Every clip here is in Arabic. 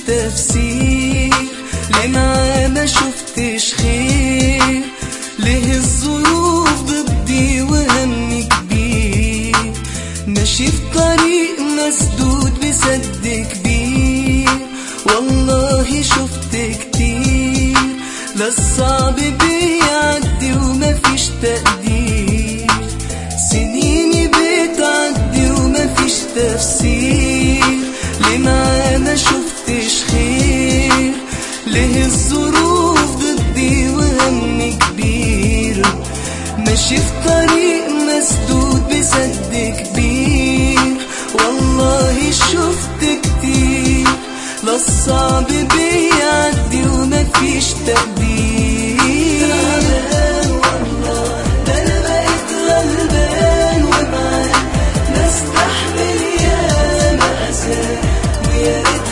تفسير، ليه معاه ما شفتش خير، ليه الظروف ضدي وهمي كبير، ماشي في طريق مسدود بسد كبير، والله شفت كتير، لا الصعب بيعدي ومفيش تقدير، سنيني بتعدي ومفيش تفسير، ليه معاه ما شفتش خير، ليه الظروف ضدي وهمي كبير، ماشي في طريق مسدود بسد كبير، والله شفت كتير، لا الصعب بيعدي ومفيش تقدير. تعبان والله ده انا بقيت غلبان، ومعاه نستحمل يا مأساة ويا ريت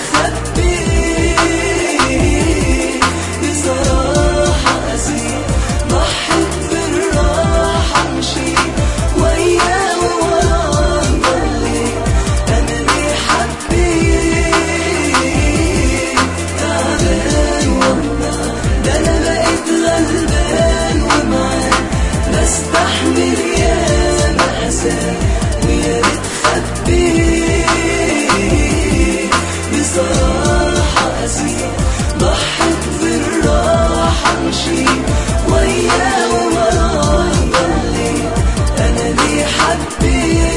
خبيت، بصراحة أسير ضحيت بالراحة مشيت وياه ووراه ضليت، أنا ليه حبيت. تعبان والله ده أنا بقيت غلبان، ومعاه بستحمل يا مأساة ويا ريت خبيت، بصراحة أسير ضحيت بالراحة مشيت وياه ووراه ضليت، أنا ليه حبيت.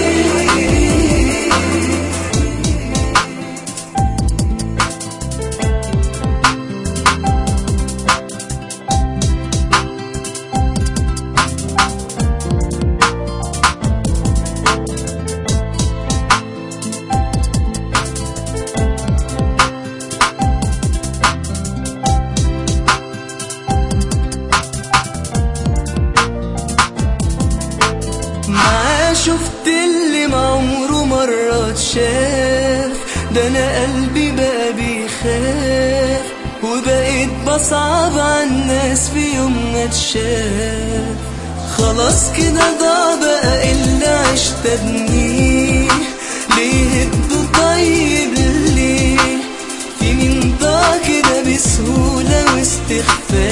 معاه شفت اللي ما عمره مرة اتشاف، ده انا قلبي بقى بيخاف، وبقيت بصعب عالناس في يوم ما اتشاف، خلاص كده ضاع بقى اللي عشت ابنيه، ليه ابدو طيب ليه، في مين ضاع كده بسهولة واستخفاف،